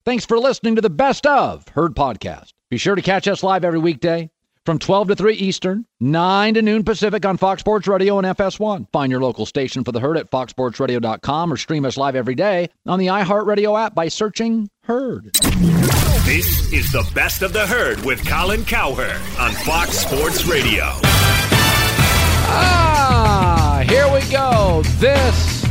Thanks for listening to the Best of Herd podcast. Be sure to catch us live every weekday from 12 to 3 Eastern, 9 to noon Pacific on Fox Sports Radio and FS1. Find your local station for the Herd at foxsportsradio.com or stream us live every day on the iHeartRadio app by searching Herd. This is the Best of the Herd with Colin Cowherd on Fox Sports Radio. Here we go. This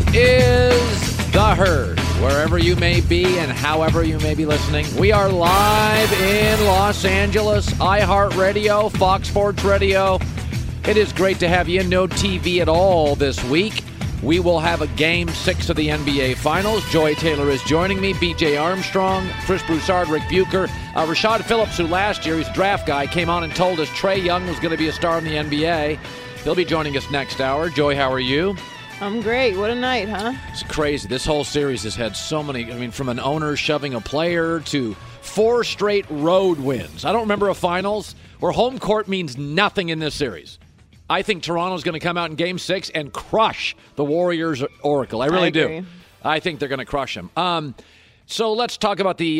is the Herd. Wherever you may be and however you may be listening, we are live in Los Angeles, iHeartRadio, Fox Sports Radio. It is great to have you. No TV at all this week. We will have a Game 6 of the NBA Finals. Joy Taylor is joining me. B.J. Armstrong, Chris Broussard, Rick Bucher. Rashad Phillips, who last year, he's a draft guy, came on and told us Trae Young was going to be a star in the NBA. He'll be joining us next hour. Joy, how are you? I'm great. What a night, huh? It's crazy. This whole series has had so many, from an owner shoving a player to 4 straight road wins. I don't remember a finals where home court means nothing in this series. I think Toronto's going to come out in Game 6 and crush the Warriors Oracle. I really do. I think they're going to crush them. So let's talk about the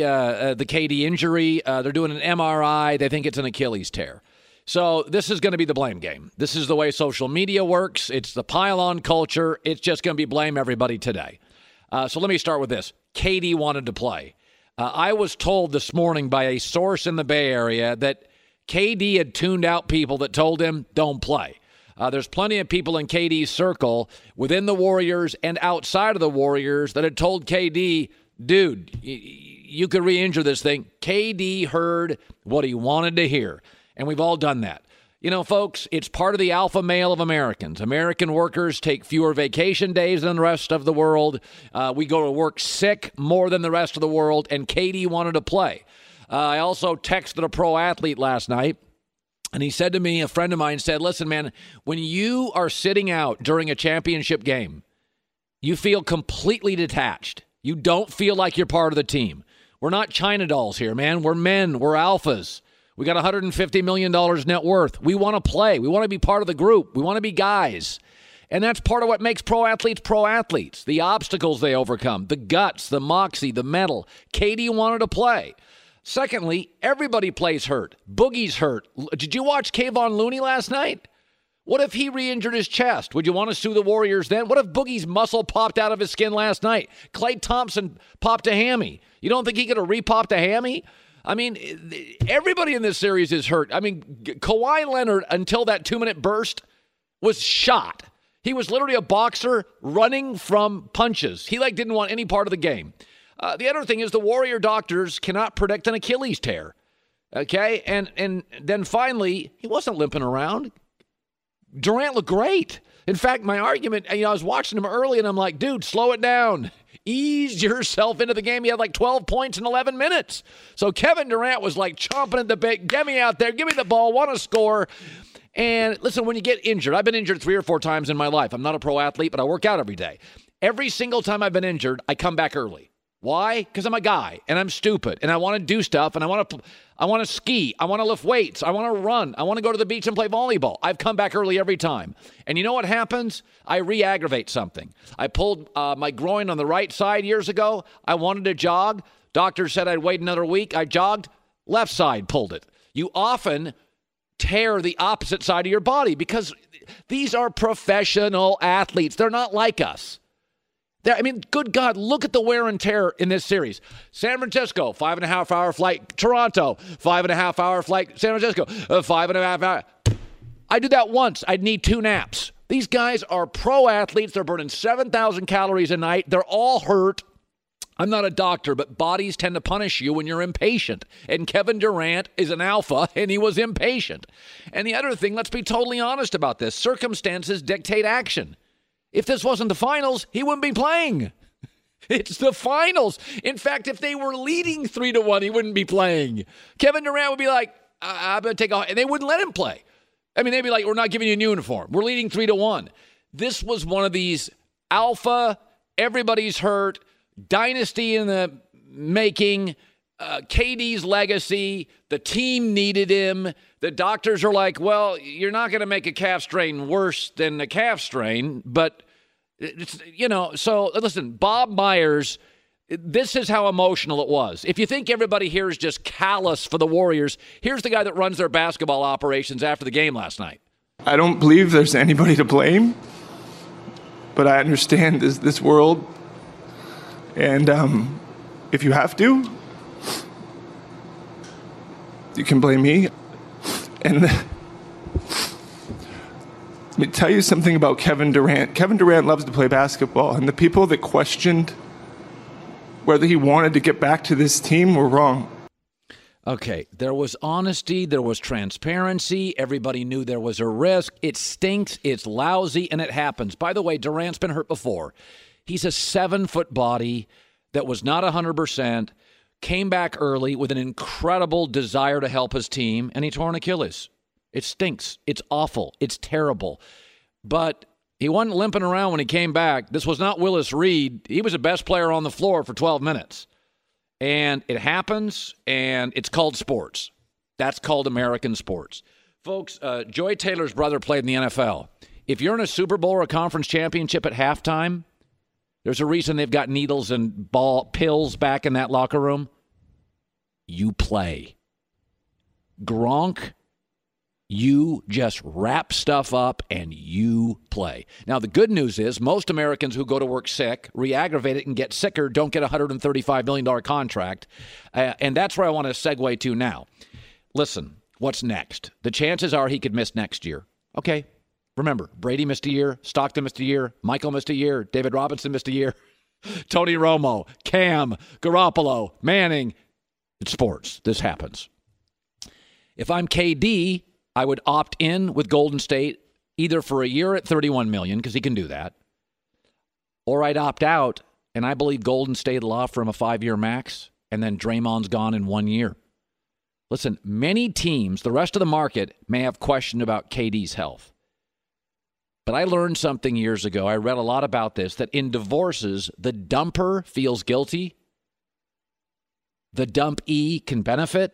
KD injury. They're doing an MRI. They think it's an Achilles tear. So this is going to be the blame game. This is the way social media works. It's the pile-on culture. It's just going to be blame everybody today. So let me start with this. KD wanted to play. I was told this morning by a source in the Bay Area that KD had tuned out people that told him, don't play. There's plenty of people in KD's circle within the Warriors and outside of the Warriors that had told KD, dude, you could re-injure this thing. KD heard what he wanted to hear. And we've all done that. You know, folks, it's part of the alpha male of Americans. American workers take fewer vacation days than the rest of the world. We go to work sick more than the rest of the world, and KD wanted to play. I also texted a pro athlete last night, and he said to me, a friend of mine said, listen, man, when you are sitting out during a championship game, you feel completely detached. You don't feel like you're part of the team. We're not China dolls here, man. We're men. We're alphas. We got $150 million net worth. We want to play. We want to be part of the group. We want to be guys. And that's part of what makes pro athletes. The obstacles they overcome, the guts, the moxie, the mettle. KD wanted to play. Secondly, everybody plays hurt. Boogie's hurt. Did you watch Kayvon Looney last night? What if he re-injured his chest? Would you want to sue the Warriors then? What if Boogie's muscle popped out of his skin last night? Klay Thompson popped a hammy. You don't think he could have re-popped a hammy? I mean, everybody in this series is hurt. I mean, Kawhi Leonard, until that 2-minute burst, was shot. He was literally a boxer running from punches. He, didn't want any part of the game. The other thing is the Warrior doctors cannot predict an Achilles tear. Okay? And then finally, he wasn't limping around. Durant looked great. In fact, my argument, I was watching him early, and I'm like, dude, slow it down. Ease yourself into the game. He had 12 points in 11 minutes. So Kevin Durant was chomping at the bit. Get me out there. Give me the ball. Want to score. And listen, when you get injured, I've been injured 3 or 4 times in my life. I'm not a pro athlete, but I work out every day. Every single time I've been injured, I come back early. Why? Because I'm a guy, and I'm stupid, and I want to do stuff, and I want to ski. I want to lift weights. I want to run. I want to go to the beach and play volleyball. I've come back early every time. And you know what happens? I re-aggravate something. I pulled my groin on the right side years ago. I wanted to jog. Doctor said I'd wait another week. I jogged. Left side pulled it. You often tear the opposite side of your body because these are professional athletes. They're not like us. Good God, look at the wear and tear in this series. San Francisco, 5.5-hour flight. Toronto, 5.5-hour flight. San Francisco, 5.5 hour. I did that once. I'd need 2 naps. These guys are pro athletes. They're burning 7,000 calories a night. They're all hurt. I'm not a doctor, but bodies tend to punish you when you're impatient. And Kevin Durant is an alpha, and he was impatient. And the other thing, let's be totally honest about this. Circumstances dictate action. If this wasn't the finals, he wouldn't be playing. It's the finals. In fact, if they were leading 3-1, he wouldn't be playing. Kevin Durant would be like, I'm going to take off. And they wouldn't let him play. They'd be like, we're not giving you a uniform. We're leading 3-1. This was one of these alpha, everybody's hurt, dynasty in the making, KD's legacy. The team needed him. The doctors are like, well, you're not going to make a calf strain worse than a calf strain, but it's, so listen, Bob Myers, This is how emotional it was. If you think everybody here is just callous for the Warriors, here's the guy that runs their basketball operations after the game last night. I don't believe there's anybody to blame, but I understand this world. And if you have to, you can blame me. And let me tell you something about Kevin Durant. Kevin Durant loves to play basketball, and the people that questioned whether he wanted to get back to this team were wrong. Okay, there was honesty, there was transparency, everybody knew there was a risk. It stinks, it's lousy, and it happens. By the way, Durant's been hurt before. He's a 7-foot body that was not 100%, came back early with an incredible desire to help his team, and he tore an Achilles. It stinks. It's awful. It's terrible. But he wasn't limping around when he came back. This was not Willis Reed. He was the best player on the floor for 12 minutes. And it happens, and it's called sports. That's called American sports. Folks, Joy Taylor's brother played in the NFL. If you're in a Super Bowl or a conference championship at halftime, there's a reason they've got needles and pills back in that locker room. You play. Gronk, you just wrap stuff up and you play. Now, the good news is most Americans who go to work sick, re-aggravate it, and get sicker don't get a $135 million contract. And that's where I want to segue to now. Listen, what's next? The chances are he could miss next year. Okay. Remember, Brady missed a year, Stockton missed a year, Michael missed a year, David Robinson missed a year, Tony Romo, Cam, Garoppolo, Manning. It's sports. This happens. If I'm KD, I would opt in with Golden State either for a year at $31 million, because he can do that, or I'd opt out, and I believe Golden State will offer him a 5-year max, and then Draymond's gone in 1 year. Listen, many teams, the rest of the market, may have questioned about KD's health. But I learned something years ago. I read a lot about this, that in divorces, the dumper feels guilty. The dumpee can benefit.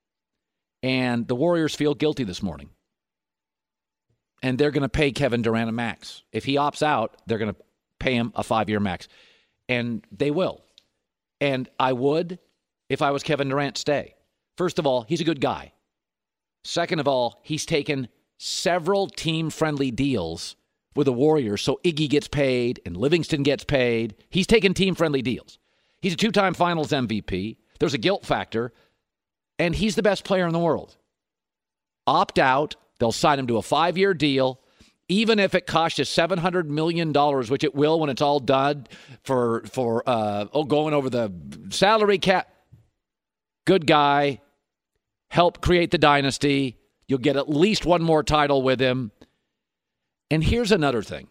And the Warriors feel guilty this morning. And they're going to pay Kevin Durant a max. If he opts out, they're going to pay him a 5-year max. And they will. And I would, if I was Kevin Durant, stay. First of all, he's a good guy. Second of all, he's taken several team-friendly deals with the Warriors, so Iggy gets paid and Livingston gets paid. He's taken team-friendly deals. He's a 2-time Finals MVP. There's a guilt factor, and he's the best player in the world. Opt out. They'll sign him to a 5-year deal, even if it costs you $700 million, which it will when it's all done for going over the salary cap. Good guy. Help create the dynasty. You'll get at least one more title with him. And here's another thing.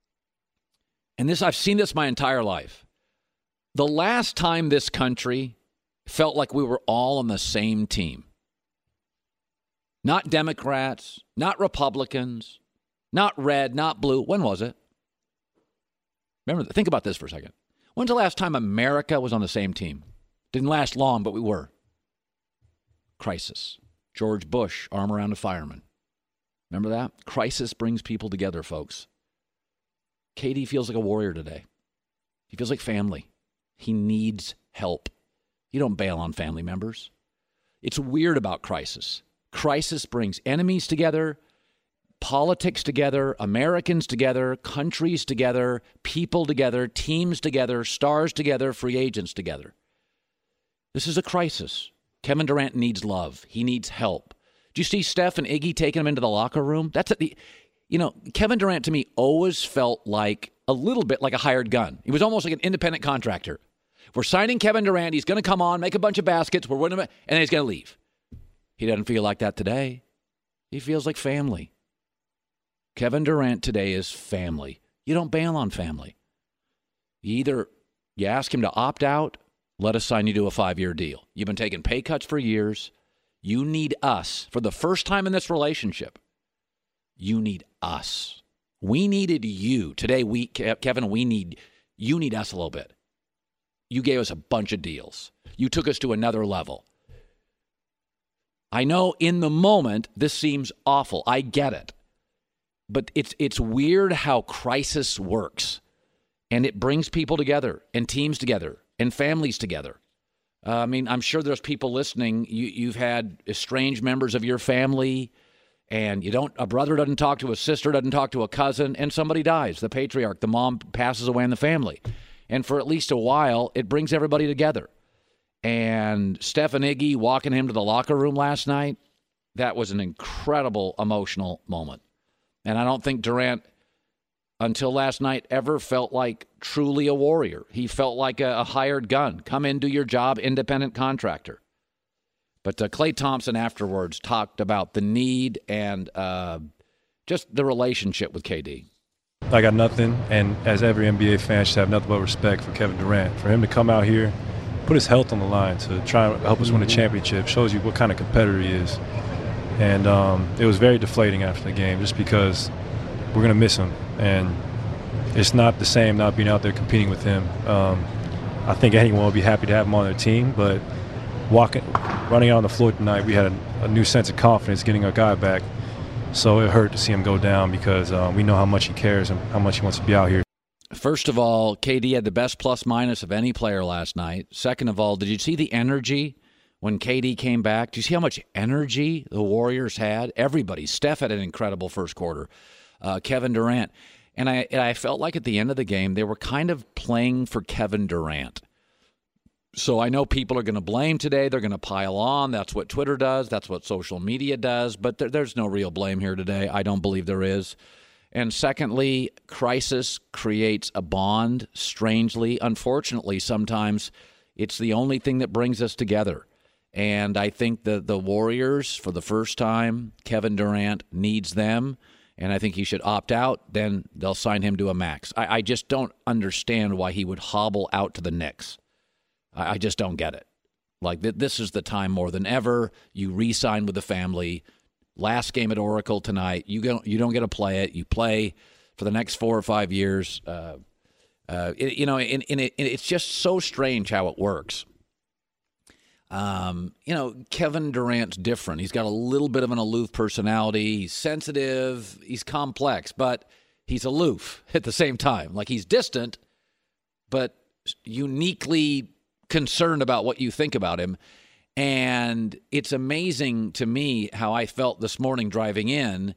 And this, I've seen this my entire life. The last time this country felt like we were all on the same team. Not Democrats, not Republicans, not red, not blue. When was it? Remember, think about this for a second. When's the last time America was on the same team? Didn't last long, but we were. Crisis. George Bush, arm around a fireman. Remember that? Crisis brings people together, folks. KD feels like a warrior today. He feels like family. He needs help. You don't bail on family members. It's weird about crisis. Crisis brings enemies together, politics together, Americans together, countries together, people together, teams together, stars together, free agents together. This is a crisis. Kevin Durant needs love. He needs help. Do you see Steph and Iggy taking him into the locker room? Kevin Durant to me always felt like a little bit like a hired gun. He was almost like an independent contractor. We're signing Kevin Durant. He's going to come on, make a bunch of baskets. We're winning, and then he's going to leave. He doesn't feel like that today. He feels like family. Kevin Durant today is family. You don't bail on family. You ask him to opt out, let us sign you to a 5-year deal. You've been taking pay cuts for years. You need us. For the first time in this relationship, you need us. We needed you. Today, Kevin, you need us a little bit. You gave us a bunch of deals. You took us to another level. I know in the moment, this seems awful. I get it. But it's weird how crisis works. And it brings people together and teams together. and families together. I mean, I'm sure there's people listening. You've had estranged members of your family, and a brother doesn't talk to a sister, doesn't talk to a cousin, and somebody dies. The patriarch, the mom passes away in the family. And for at least a while, it brings everybody together. And Stephen Iggy walking him to the locker room last night, that was an incredible emotional moment. And I don't think Durant, until last night, ever felt like truly a warrior. He felt like a hired gun. Come in, do your job, independent contractor. But Klay Thompson afterwards talked about the need and just the relationship with KD. I got nothing, and as every NBA fan should have nothing but respect for Kevin Durant. For him to come out here, put his health on the line to try and help us win a championship shows you what kind of competitor he is. And it was very deflating after the game just because we're going to miss him. And it's not the same not being out there competing with him. I think anyone will be happy to have him on their team, but running out on the floor tonight, we had a new sense of confidence getting our guy back. So it hurt to see him go down because we know how much he cares and how much he wants to be out here. First of all, KD had the best plus-minus of any player last night. Second of all, did you see the energy when KD came back? Do you see how much energy the Warriors had? Everybody. Steph had an incredible first quarter. Kevin Durant. And I felt like at the end of the game, they were kind of playing for Kevin Durant. So I know people are going to blame today. They're going to pile on. That's what Twitter does. That's what social media does. But there's no real blame here today. I don't believe there is. And secondly, crisis creates a bond, strangely. Unfortunately, sometimes it's the only thing that brings us together. And I think the Warriors, for the first time, Kevin Durant needs them. And I think he should opt out. Then they'll sign him to a max. I just don't understand why he would hobble out to the Knicks. I just don't get it. Like, this is the time more than ever. You re-sign with the family. Last game at Oracle tonight. You don't get to play it. You play for the next 4 or 5 years. It's just so strange how it works. Kevin Durant's different. He's got a little bit of an aloof personality. He's sensitive. He's complex, but he's aloof at the same time. Like, he's distant, but uniquely concerned about what you think about him. And it's amazing to me how I felt this morning driving in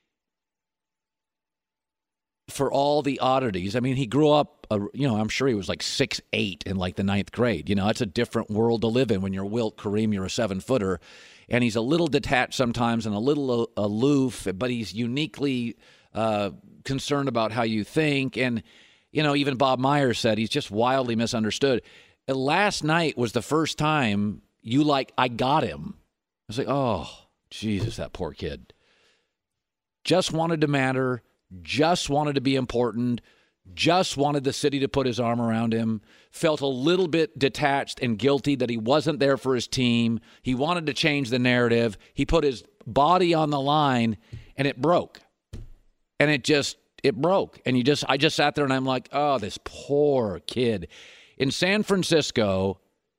for all the oddities. I mean, he grew up, I'm sure he was like 6'8" in like the 9th grade. It's a different world to live in when you're Wilt Kareem, you're a 7-footer. And he's a little detached sometimes and a little aloof, but he's uniquely concerned about how you think. And, even Bob Myers said he's just wildly misunderstood. Last night was the first time I got him. I was like, oh, Jesus, that poor kid. Just wanted to matter, just wanted to be important, just wanted the city to put his arm around him, felt a little bit detached and guilty that he wasn't there for his team. He wanted to change the narrative. He put his body on the line, and it broke. And it broke. And I just sat there, and I'm like, oh, this poor kid. In San Francisco,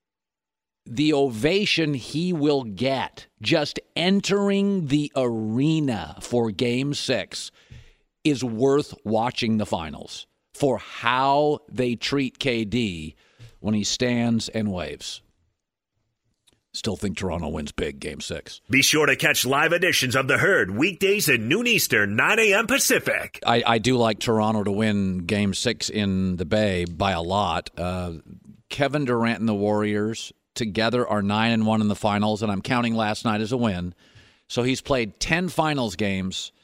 the ovation he will get just entering the arena for Game 6 is worth watching the finals for how they treat KD when he stands and waves. Still think Toronto wins big, Game 6. Be sure to catch live editions of The Herd weekdays at noon Eastern, 9 a.m. Pacific. I do like Toronto to win Game 6 in the Bay by a lot. Kevin Durant and the Warriors together are 9-1 in the finals, and I'm counting last night as a win. So he's played 10 finals games.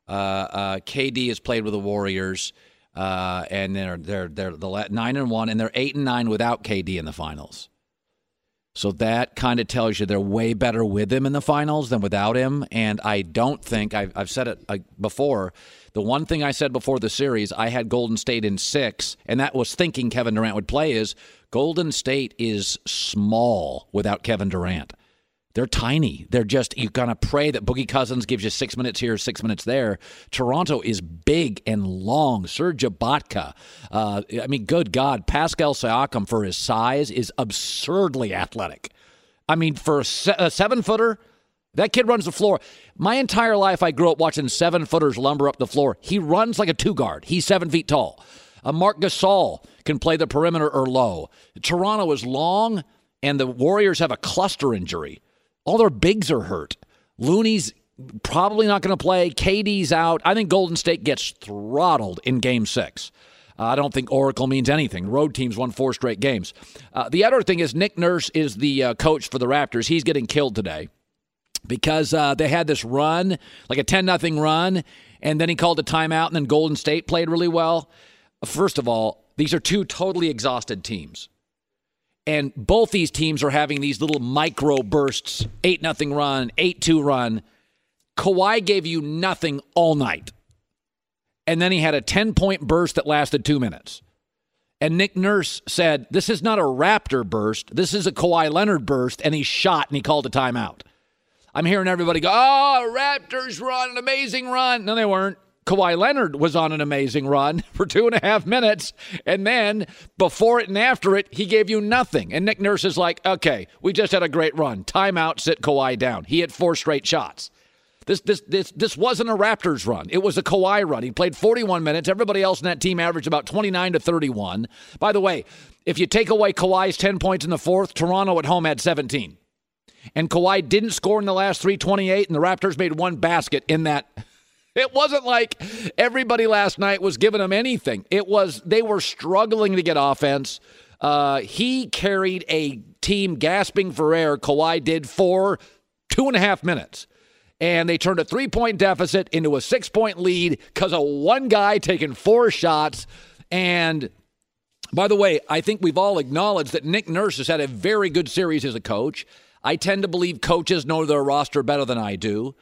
KD has played with the Warriors, and they're 9-1, and they're 8-9 without KD in the finals. So that kind of tells you they're way better with him in the finals than without him. And I don't think, I've said it before, the one thing I said before the series, I had Golden State in 6, and that was thinking Kevin Durant would play, is Golden State is small without Kevin Durant. They're tiny. They're just, you kind of pray that Boogie Cousins gives you 6 minutes here, 6 minutes there. Toronto is big and long. Serge Ibaka. Good God. Pascal Siakam, for his size, is absurdly athletic. I mean, for a 7-footer, that kid runs the floor. My entire life, I grew up watching 7-footers lumber up the floor. He runs like a 2-guard. He's 7 feet tall. Marc Gasol can play the perimeter or low. Toronto is long, and the Warriors have a cluster injury. All their bigs are hurt. Looney's probably not going to play. KD's out. I think Golden State gets throttled in Game 6. I don't think Oracle means anything. Road teams won 4 straight games. The other thing is Nick Nurse is the coach for the Raptors. He's getting killed today because they had this run, like a 10-0 run, and then he called a timeout, and then Golden State played really well. First of all, these are 2 totally exhausted teams. And both these teams are having these little micro bursts, 8-0 run, 8-2 run. Kawhi gave you nothing all night. And then he had a 10-point burst that lasted 2 minutes. And Nick Nurse said, this is not a Raptor burst. This is a Kawhi Leonard burst, and he shot, and he called a timeout. I'm hearing everybody go, oh, Raptors run, an amazing run. No, they weren't. Kawhi Leonard was on an amazing run for 2.5 minutes, and then before it and after it, he gave you nothing. And Nick Nurse is like, okay, we just had a great run. Timeout, sit Kawhi down. He hit 4 straight shots. This wasn't a Raptors run. It was a Kawhi run. He played 41 minutes. Everybody else in that team averaged about 29 to 31. By the way, if you take away Kawhi's 10 points in the fourth, Toronto at home had 17. And Kawhi didn't score in the last 3:28, and the Raptors made 1 basket in that. It wasn't like everybody last night was giving them anything. They were struggling to get offense. He carried a team gasping for air. Kawhi did for 2.5 minutes. And they turned a 3-point deficit into a 6-point lead because of one guy taking 4 shots. And by the way, I think we've all acknowledged that Nick Nurse has had a very good series as a coach. I tend to believe coaches know their roster better than I do.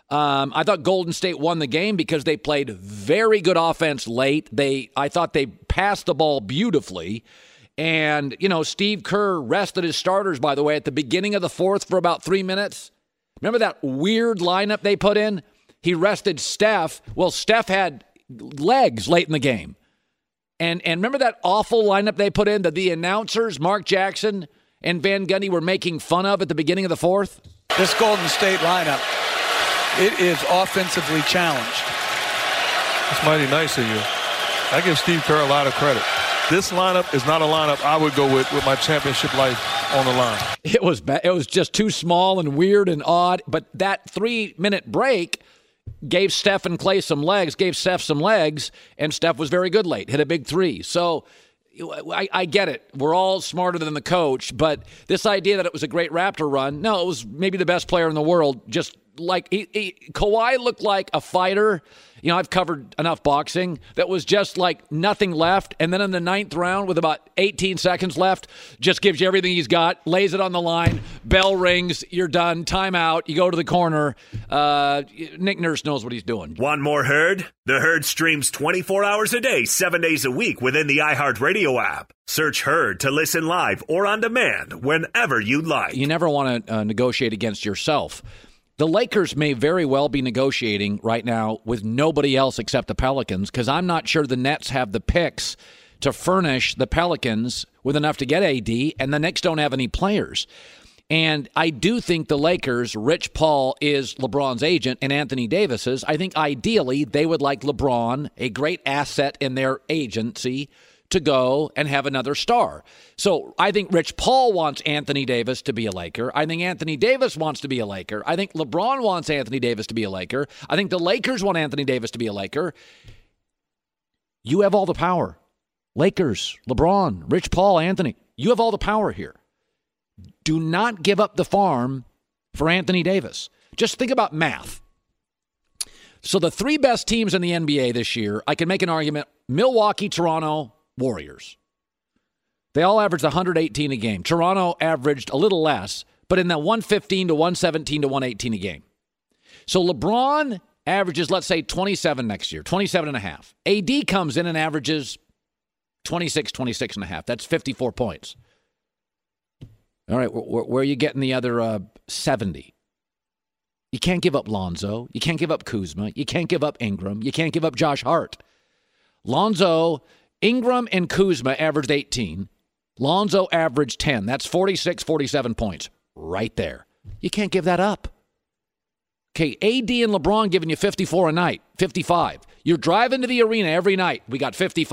I thought Golden State won the game because they played very good offense late. I thought they passed the ball beautifully. And, Steve Kerr rested his starters, by the way, at the beginning of the fourth for about 3 minutes. Remember that weird lineup they put in? He rested Steph. Well, Steph had legs late in the game. And remember that awful lineup they put in that the announcers, Mark Jackson and Van Gundy, were making fun of at the beginning of the fourth? This Golden State lineup, it is offensively challenged. That's mighty nice of you. I give Steve Kerr a lot of credit. This lineup is not a lineup I would go with my championship life on the line. It was bad. It was just too small and weird and odd. But that 3-minute break gave Steph and Klay some legs, gave Steph some legs, and Steph was very good late, hit a big 3. So I get it. We're all smarter than the coach. But this idea that it was a great Raptor run, no, it was maybe the best player in the world. Just like Kawhi looked like a fighter. I've covered enough boxing that was just like nothing left. And then in the 9th round with about 18 seconds left, just gives you everything he's got, lays it on the line, bell rings, you're done, timeout, you go to the corner. Nick Nurse knows what he's doing. Want more Herd? The Herd streams 24 hours a day, 7 days a week within the iHeartRadio app. Search Herd to listen live or on demand whenever you like. You never want to negotiate against yourself. The Lakers may very well be negotiating right now with nobody else except the Pelicans because I'm not sure the Nets have the picks to furnish the Pelicans with enough to get AD, and the Knicks don't have any players. And I do think the Lakers, Rich Paul is LeBron's agent and Anthony Davis's. I think ideally they would like LeBron, a great asset in their agency, to go and have another star. So I think Rich Paul wants Anthony Davis to be a Laker. I think Anthony Davis wants to be a Laker. I think LeBron wants Anthony Davis to be a Laker. I think the Lakers want Anthony Davis to be a Laker. You have all the power. Lakers, LeBron, Rich Paul, Anthony. You have all the power here. Do not give up the farm for Anthony Davis. Just think about math. So the 3 best teams in the NBA this year, I can make an argument, Milwaukee, Toronto, Warriors. They all averaged 118 a game. Toronto averaged a little less, but in that 115 to 117 to 118 a game. So LeBron averages, let's say, 27 next year, 27 and a half. AD comes in and averages 26 and a half. That's 54 points. All right, where are you getting the other 70? You can't give up Lonzo. You can't give up Kuzma. You can't give up Ingram. You can't give up Josh Hart. Lonzo, Ingram, and Kuzma averaged 18. Lonzo averaged 10. That's 46, 47 points right there. You can't give that up. Okay, AD and LeBron giving you 54 a night, 55. You're driving to the arena every night. We got 55.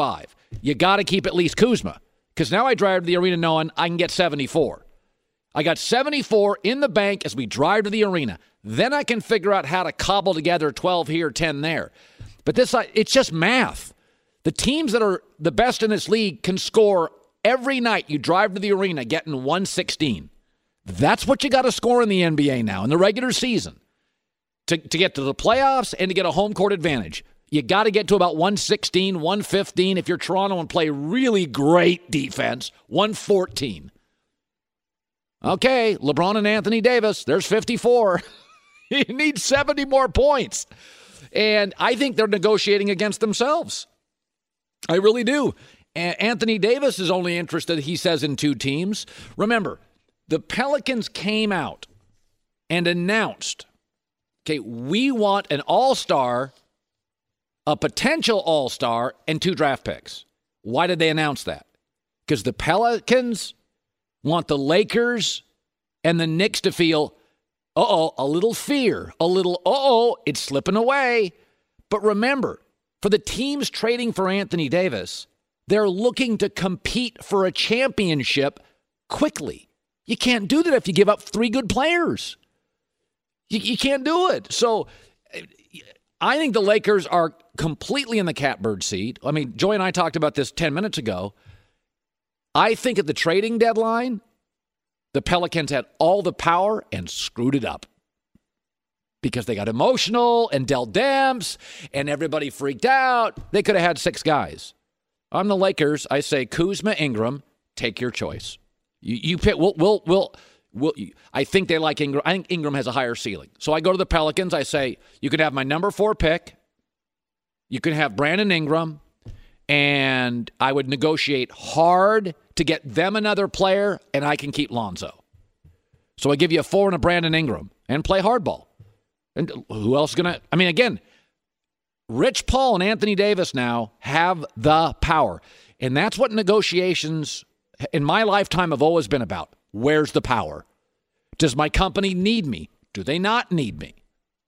you got to keep at least Kuzma. Because now I drive to the arena knowing I can get 74. I got 74 in the bank as we drive to the arena. Then I can figure out how to cobble together 12 here, 10 there. But it's just math. The teams that are the best in this league can score every night you drive to the arena getting 116. That's what you got to score in the NBA now, in the regular season. To get to the playoffs and to get a home court advantage. You got to get to about 116, 115. If you're Toronto and play really great defense, 114. Okay, LeBron and Anthony Davis, there's 54. You need 70 more points. And I think they're negotiating against themselves. I really do. Anthony Davis is only interested, he says, in 2 teams. Remember, the Pelicans came out and announced, okay, we want an all-star, a potential all-star, and 2 draft picks. Why did they announce that? Because the Pelicans want the Lakers and the Knicks to feel, a little fear, a little, it's slipping away. But remember, for the teams trading for Anthony Davis, they're looking to compete for a championship quickly. You can't do that if you give up 3 good players. You can't do it. So I think the Lakers are completely in the catbird seat. I mean, Joy and I talked about this 10 minutes ago. I think at the trading deadline, the Pelicans had all the power and screwed it up because they got emotional and dealt damps and everybody freaked out. They could have had 6 guys. I'm the Lakers. I say Kuzma, Ingram, take your choice. You pick. I think they like Ingram. I think Ingram has a higher ceiling. So I go to the Pelicans. I say you can have my number 4 pick. You can have Brandon Ingram. And I would negotiate hard to get them another player, and I can keep Lonzo. So I give you a 4 and a Brandon Ingram and play hardball. And who else is going to? I mean, again, Rich Paul and Anthony Davis now have the power. And that's what negotiations in my lifetime have always been about. Where's the power? Does my company need me? Do they not need me?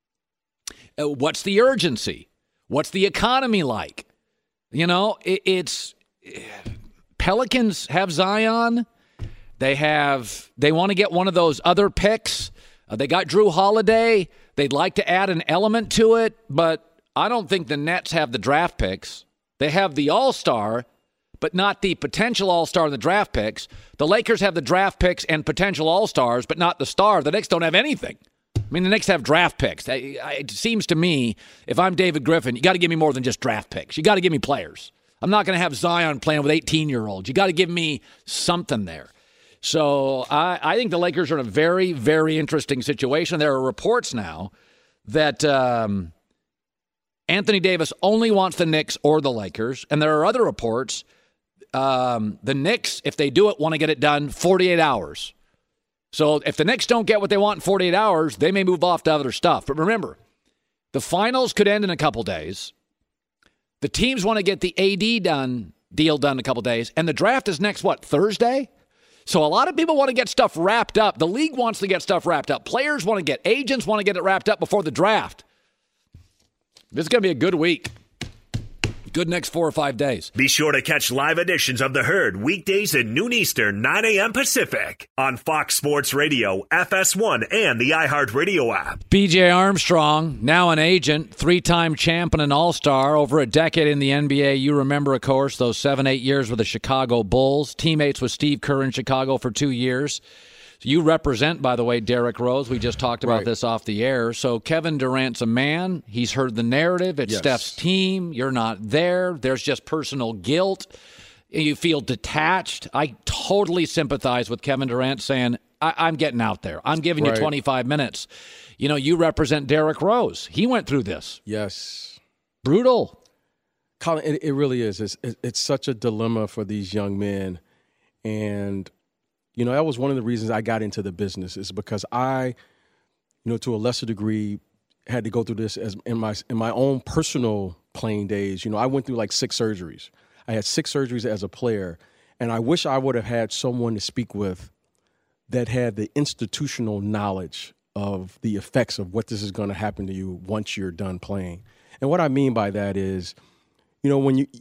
What's the urgency? What's the economy like? You know, it's Pelicans have Zion. They want to get one of those other picks. They got Drew Holiday. They'd like to add an element to it, but I don't think the Nets have the draft picks. They have the all-star, but not the potential all-star in the draft picks. The Lakers have the draft picks and potential all-stars, but not the star. The Knicks don't have anything. I mean, the Knicks have draft picks. It seems to me, if I'm David Griffin, you got to give me more than just draft picks. You got to give me players. I'm not going to have Zion playing with 18-year-olds. You got to give me something there. So I think the Lakers are in a very, very interesting situation. There are reports now that Anthony Davis only wants the Knicks or the Lakers. And there are other reports. The Knicks, if they do it, want to get it done 48 hours. So if the Knicks don't get what they want in 48 hours, they may move off to other stuff. But remember, the finals could end in a couple days. The teams want to get the AD deal done in a couple days. And the draft is next, Thursday? So a lot of people want to get stuff wrapped up. The league wants to get stuff wrapped up. Players want to get, agents want to get it wrapped up before the draft. This is going to be a good week. Good next 4 or 5 days. Be sure to catch live editions of The Herd weekdays at noon Eastern, 9 a.m. Pacific on Fox Sports Radio, FS1, and the iHeartRadio app. B.J. Armstrong, now an agent, 3-time champ and an all-star, over a decade in the NBA. You remember, of course, those 7-8 years with the Chicago Bulls. Teammates with Steve Kerr in Chicago for 2 years. You represent, by the way, Derrick Rose. We just talked about this off the air. So Kevin Durant's a man. He's heard the narrative. It's Steph's team. You're not there. There's just personal guilt. You feel detached. I totally sympathize with Kevin Durant saying, I'm getting out there. I'm giving you 25 minutes. You know, you represent Derrick Rose. He went through this. Yes. Brutal. Colin, it really is. It's such a dilemma for these young men. And you know, that was one of the reasons I got into the business, is because I, to a lesser degree, had to go through this as in my own personal playing days. I went through like 6 surgeries. I had 6 surgeries as a player, and I wish I would have had someone to speak with that had the institutional knowledge of the effects of what this is going to happen to you once you're done playing. And what I mean by that is, when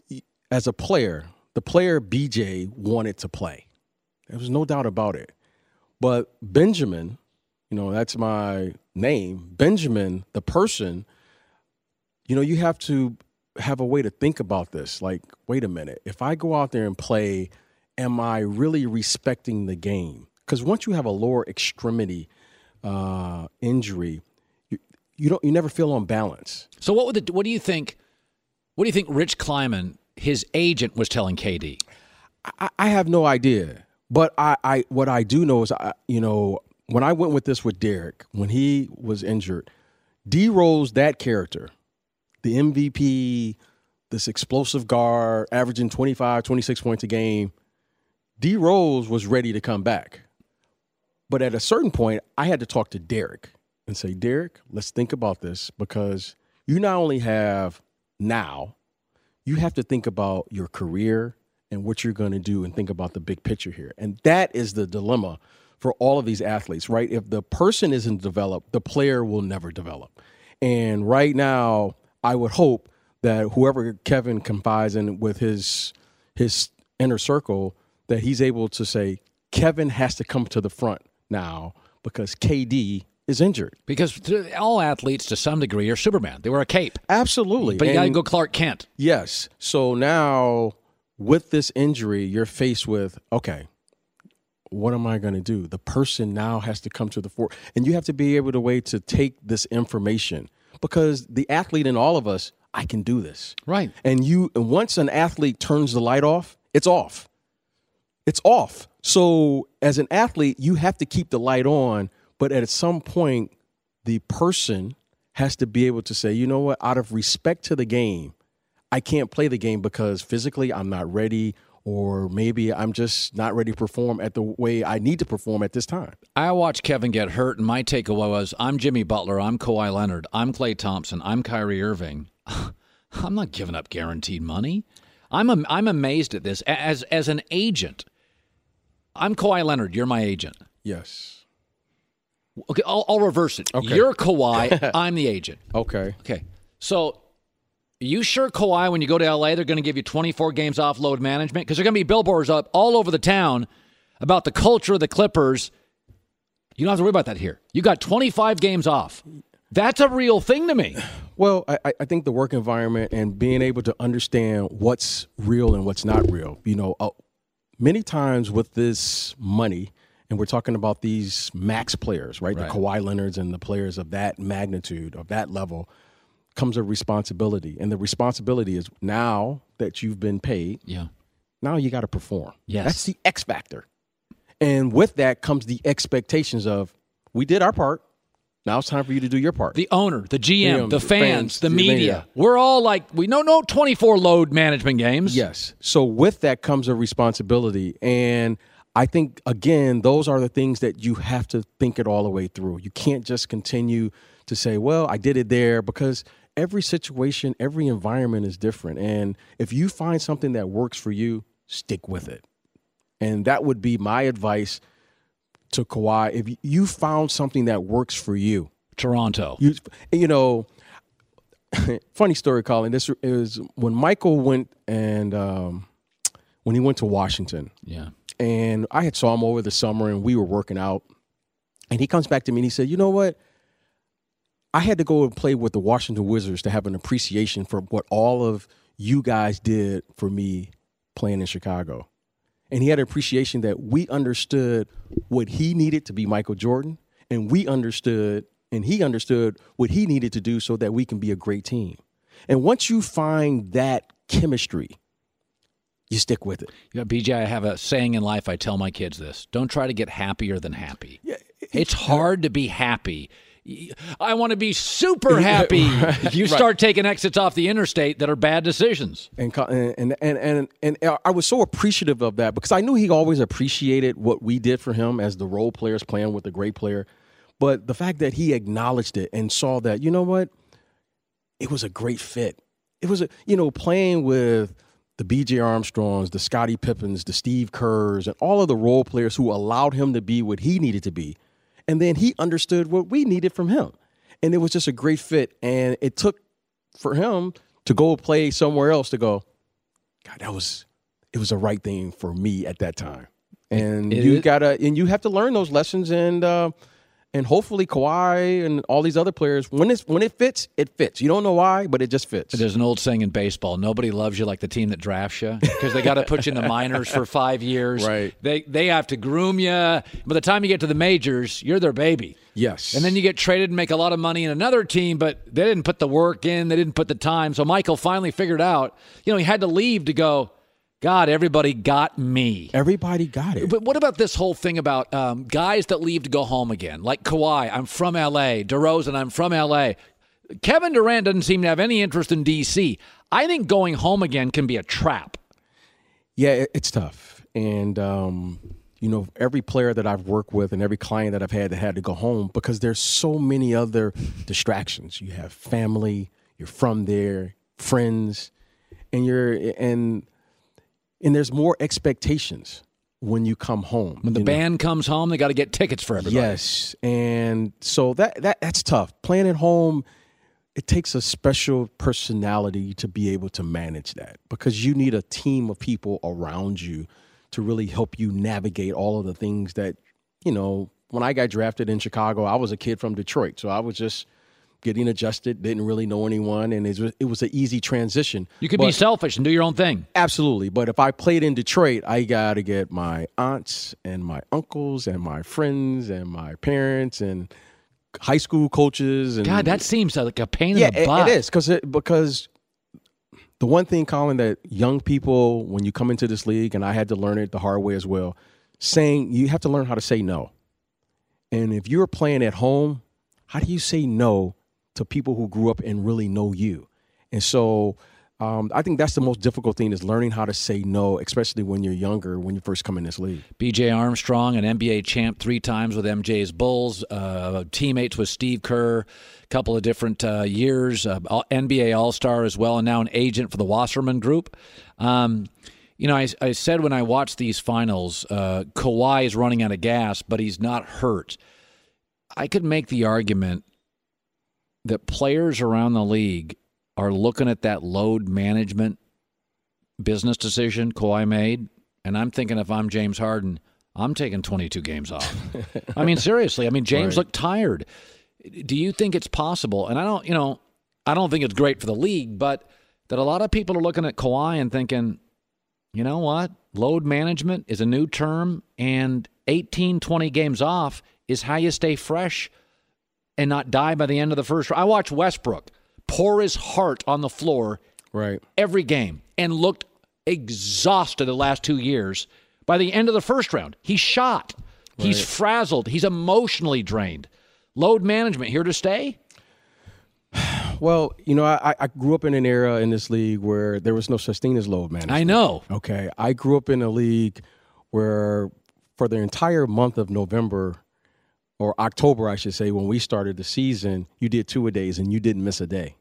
as a player, the player BJ wanted to play. There was no doubt about it. But Benjamin, that's my name, Benjamin, the person, you have to have a way to think about this. Like, wait a minute, if I go out there and play, am I really respecting the game? Because once you have a lower extremity injury, you never feel on balance. So what do you think? What do you think Rich Kleiman, his agent, was telling KD? I have no idea, but what I do know is when I went with this with Derek when he was injured, D Rose, that character, the MVP, this explosive guard, averaging 25, 26 points a game, D Rose was ready to come back. But at a certain point, I had to talk to Derek and say, Derek, let's think about this, because you not only have now, you have to think about your career and what you're going to do and think about the big picture here. And that is the dilemma for all of these athletes, right? If the person isn't developed, the player will never develop. And right now, I would hope that whoever Kevin confides in with his inner circle, that he's able to say, Kevin has to come to the front now because KD is injured. Because all athletes, to some degree, are Superman. They wear a cape. Absolutely. But you got to go Clark Kent. Yes. So now, with this injury, you're faced with, okay, what am I going to do? The person now has to come to the fore. And you have to be able to take this information, because the athlete in all of us, I can do this. Right. And once an athlete turns the light off, it's off. It's off. So as an athlete, you have to keep the light on, but at some point, the person has to be able to say, you know what, out of respect to the game, I can't play the game because physically I'm not ready, or maybe I'm just not ready to perform at the way I need to perform at this time. I watched Kevin get hurt, and my takeaway was, I'm Jimmy Butler, I'm Kawhi Leonard, I'm Klay Thompson, I'm Kyrie Irving. I'm not giving up guaranteed money. I'm amazed at this. As an agent, I'm Kawhi Leonard, you're my agent. Yes. Okay, I'll reverse it. Okay. You're Kawhi, I'm the agent. Okay. So, you sure, Kawhi, when you go to L.A., they're going to give you 24 games off load management? Because there are going to be billboards up all over the town about the culture of the Clippers. You don't have to worry about that here. You got 25 games off. That's a real thing to me. Well, I think the work environment and being able to understand what's real and what's not real. Many times with this money, and we're talking about these max players, right? The Kawhi Leonards and the players of that magnitude, of that level, comes a responsibility. And the responsibility is, now that you've been paid, now you got to perform. Yes. That's the X factor. And with that comes the expectations of, we did our part. Now it's time for you to do your part. The owner, the GM, the fans, the media. We're all like, we know no 24 load management games. Yes. So with that comes a responsibility. And I think, again, those are the things that you have to think it all the way through. You can't just continue to say, well, I did it there, because every situation, every environment is different. And if you find something that works for you, stick with it. And that would be my advice to Kawhi. If you found something that works for you. Toronto. Funny story, Colin. This is when Michael went and when he went to Washington. Yeah. And I had saw him over the summer, and we were working out. And he comes back to me and he said, you know what? I had to go and play with the Washington Wizards to have an appreciation for what all of you guys did for me playing in Chicago. And he had an appreciation that we understood what he needed to be Michael Jordan, and he understood what he needed to do so that we can be a great team. And once you find that chemistry, you stick with it. BJ, I have a saying in life. I tell my kids this: don't try to get happier than happy. Yeah, it's hard to be happy. I want to be super happy. You start taking exits off the interstate that are bad decisions. And I was so appreciative of that, because I knew he always appreciated what we did for him as the role players playing with a great player. But the fact that he acknowledged it and saw that, you know what, it was a great fit. It was playing with the B.J. Armstrongs, the Scottie Pippens, the Steve Kerrs, and all of the role players who allowed him to be what he needed to be. And then he understood what we needed from him. And it was just a great fit. And it took for him to go play somewhere else to go, God, it was the right thing for me at that time. And It you is. you have to learn those lessons, and hopefully Kawhi and all these other players, when it fits, it fits. You don't know why, but it just fits. There's an old saying in baseball: nobody loves you like the team that drafts you, because they got to put you in the minors for 5 years. Right. They have to groom you. By the time you get to the majors, you're their baby. Yes. And then you get traded and make a lot of money in another team, but they didn't put the work in. They didn't put the time. So Michael finally figured out, he had to leave to go, God, everybody got me. Everybody got it. But what about this whole thing about guys that leave to go home again? Like Kawhi, I'm from L.A. DeRozan, I'm from L.A. Kevin Durant doesn't seem to have any interest in D.C. I think going home again can be a trap. Yeah, it's tough. And, every player that I've worked with and every client that I've had that had to go home, because there's so many other distractions. You have family, you're from there, friends, and there's more expectations when you come home. When the band comes home, they got to get tickets for everybody. Yes, and so that's tough. Playing at home, it takes a special personality to be able to manage that, because you need a team of people around you to really help you navigate all of the things that, when I got drafted in Chicago, I was a kid from Detroit, so I was just getting adjusted, didn't really know anyone, and it was an easy transition. You could be selfish and do your own thing. Absolutely, but if I played in Detroit, I got to get my aunts and my uncles and my friends and my parents and high school coaches. And God, that seems like a pain in the butt. It is, because the one thing, Colin, that young people, when you come into this league, and I had to learn it the hard way as well, you have to learn how to say no. And if you're playing at home, how do you say no to people who grew up and really know you? And so I think that's the most difficult thing, is learning how to say no, especially when you're younger, when you first come in this league. B.J. Armstrong, an NBA champ 3 times with MJ's Bulls, teammates with Steve Kerr, a couple of different years, NBA All-Star as well, and now an agent for the Wasserman Group. I said when I watched these finals, Kawhi is running out of gas, but he's not hurt. I could make the argument that players around the league are looking at that load management business decision Kawhi made, and I'm thinking, if I'm James Harden, I'm taking 22 games off. I mean, seriously. I mean, James looked tired. Do you think it's possible? And I don't think it's great for the league, but that a lot of people are looking at Kawhi and thinking, you know what? Load management is a new term, and 18, 20 games off is how you stay fresh and not die by the end of the first round. I watched Westbrook pour his heart on the floor every game and looked exhausted the last 2 years. By the end of the first round, he's shot. Right. He's frazzled. He's emotionally drained. Load management here to stay? Well, I grew up in an era in this league where there was no such thing as load management. I know. Okay. I grew up in a league where for the entire month of November, or October, I should say, when we started the season, you did 2-a-days and you didn't miss a day.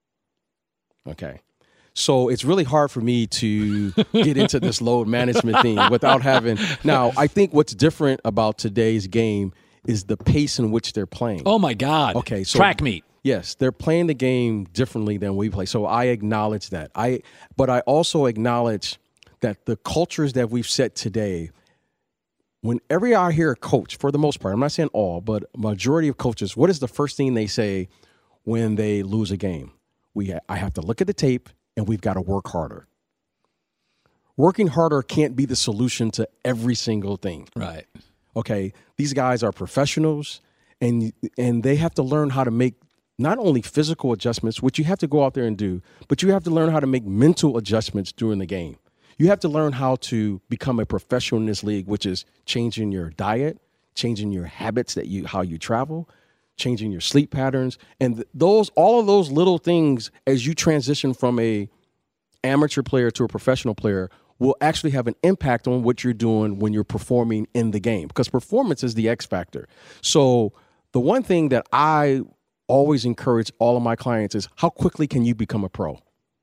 Okay. So it's really hard for me to get into this load management thing without having. Now, I think what's different about today's game is the pace in which they're playing. Oh, my God. Okay. So, track meet. Yes, they're playing the game differently than we play. So I acknowledge that. But I also acknowledge that the cultures that we've set today, whenever I hear a coach, for the most part, I'm not saying all, but majority of coaches, what is the first thing they say when they lose a game? I have to look at the tape, and we've got to work harder. Working harder can't be the solution to every single thing. Right. Okay, these guys are professionals, and they have to learn how to make not only physical adjustments, which you have to go out there and do, but you have to learn how to make mental adjustments during the game. You have to learn how to become a professional in this league, which is changing your diet, changing your habits, how you travel, changing your sleep patterns, and all of those little things as you transition from a amateur player to a professional player will actually have an impact on what you're doing when you're performing in the game, because performance is the X factor. So the one thing that I always encourage all of my clients is, how quickly can you become a pro?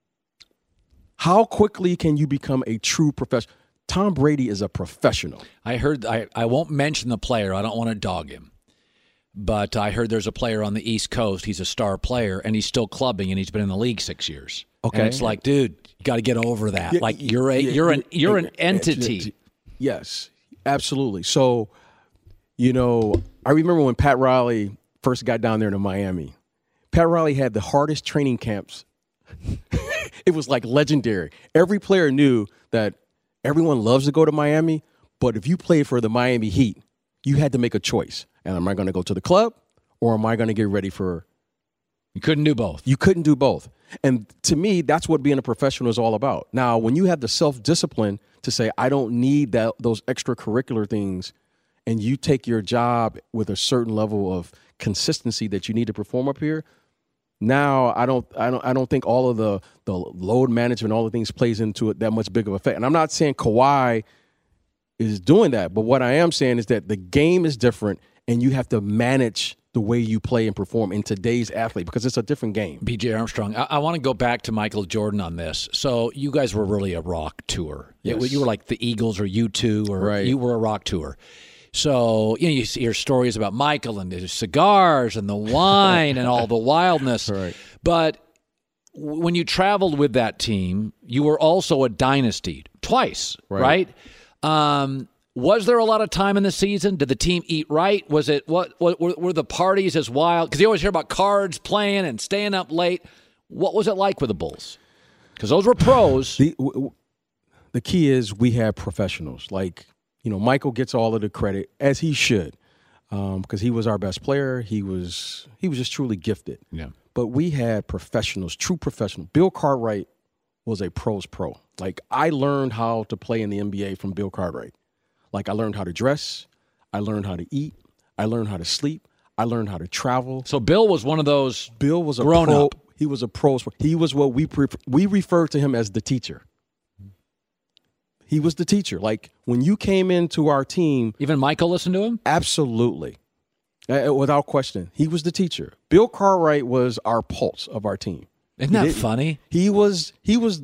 How quickly can you become a true professional? Tom Brady is a professional. I heard, I won't mention the player. I don't want to dog him. But I heard there's a player on the East Coast. He's a star player, and he's still clubbing, and he's been in the league 6 years. Okay, and it's like, dude, you got to get over that. Like you're an entity. Yes, absolutely. So, I remember when Pat Riley first got down there to Miami. Pat Riley had the hardest training camps. It was like legendary. Every player knew that everyone loves to go to Miami, but if you played for the Miami Heat, you had to make a choice. And am I going to go to the club or am I going to get ready for... You couldn't do both. You couldn't do both. And to me, that's what being a professional is all about. Now, when you have the self-discipline to say, I don't need those extracurricular things, and you take your job with a certain level of consistency that you need to perform up here, now I don't think all of the load management, all the things plays into it that much big of effect. And I'm not saying Kawhi is doing that, but what I am saying is that the game is different, and you have to manage the way you play and perform in today's athlete because it's a different game. BJ Armstrong, I want to go back to Michael Jordan on this. So you guys were really a rock tour. Yes. You were like the Eagles or U2, or right. You were a rock tour. So, you hear stories about Michael and his cigars and the wine and all the wildness. Right. But when you traveled with that team, you were also a dynasty twice, right? Was there a lot of time in the season? Did the team eat right? Was it were the parties as wild? Because you always hear about cards playing and staying up late. What was it like with the Bulls? Because those were pros. The key is we have professionals. Like, Michael gets all of the credit, as he should, because he was our best player. He was just truly gifted. Yeah. But we had professionals, true professionals. Bill Cartwright was a pro's pro. Like, I learned how to play in the NBA from Bill Cartwright. Like, I learned how to dress. I learned how to eat. I learned how to sleep. I learned how to travel. So Bill was one of those. Bill was a grown pro. Up. He was a pro. He was what we referred to him as the teacher. He was the teacher. Like, when you came into our team. Even Michael listened to him? Absolutely. Without question. He was the teacher. Bill Cartwright was our pulse of our team. Isn't that funny? He was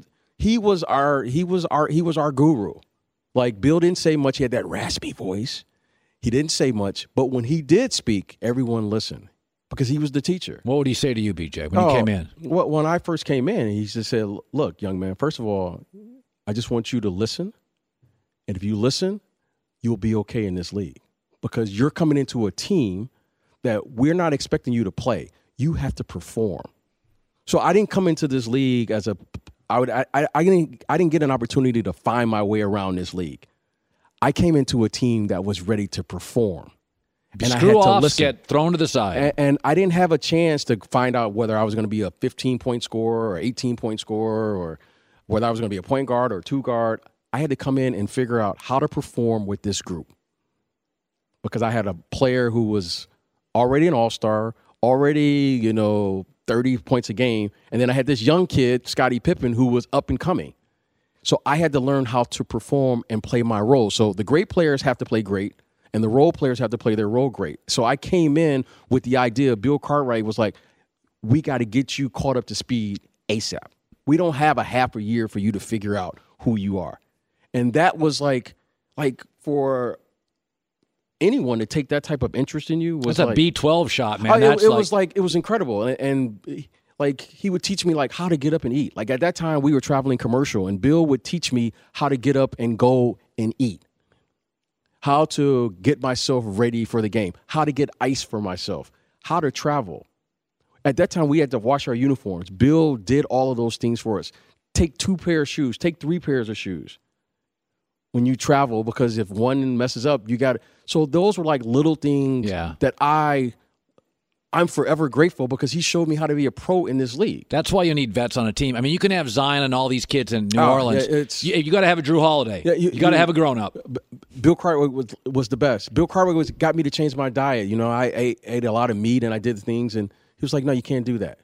our guru. Like, Bill didn't say much. He had that raspy voice. He didn't say much. But when he did speak, everyone listened because he was the teacher. What would he say to you, BJ, when he came in? When I first came in, he just said, look, young man, first of all, I just want you to listen. And if you listen, you'll be okay in this league because you're coming into a team that we're not expecting you to play. You have to perform. So I didn't come into this league as I didn't get an opportunity to find my way around this league. I came into a team that was ready to perform. And I had to listen. Get thrown to the side. And I didn't have a chance to find out whether I was going to be a 15-point scorer or 18-point scorer or whether I was going to be a point guard or two guard. I had to come in and figure out how to perform with this group because I had a player who was already an all-star, already, 30 points a game. And then I had this young kid, Scottie Pippen, who was up and coming. So I had to learn how to perform and play my role. So the great players have to play great, and the role players have to play their role great. So I came in with the idea, Bill Cartwright was like, we got to get you caught up to speed ASAP. We don't have a half a year for you to figure out who you are. And that was like for anyone to take that type of interest in you was that's like a B12 shot, man. It was incredible. And like he would teach me like how to get up and eat. Like at that time we were traveling commercial and Bill would teach me how to get up and go and eat. How to get myself ready for the game, how to get ice for myself, how to travel. At that time we had to wash our uniforms. Bill did all of those things for us. Take 2 pairs of shoes, take 3 pairs of shoes. When you travel, because if one messes up, you got it. So those were like little things that I'm forever grateful because he showed me how to be a pro in this league. That's why you need vets on a team. I mean, you can have Zion and all these kids in New Orleans. You got to have a Drew Holiday. Yeah, you got to have a grown-up. Bill Cartwright was the best. Bill Cartwright got me to change my diet. I ate a lot of meat and I did things, and he was like, no, you can't do that.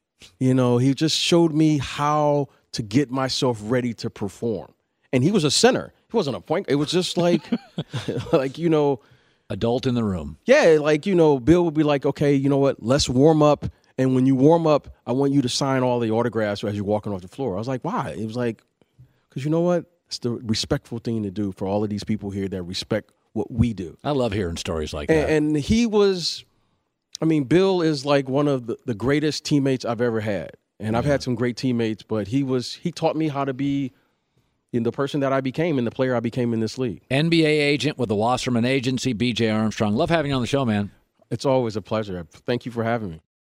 He just showed me how to get myself ready to perform. And he was a center. He wasn't a point. It was just like, adult in the room. Yeah, Bill would be like, okay, you know what? Let's warm up. And when you warm up, I want you to sign all the autographs as you're walking off the floor. I was like, why? It was like, because you know what? It's the respectful thing to do for all of these people here that respect what we do. I love hearing stories like that. And he was I mean, Bill is like one of the greatest teammates I've ever had. And I've had some great teammates, but he taught me how to be the person that I became and the player I became in this league. NBA agent with the Wasserman Agency, B.J. Armstrong. Love having you on the show, man. It's always a pleasure. Thank you for having me.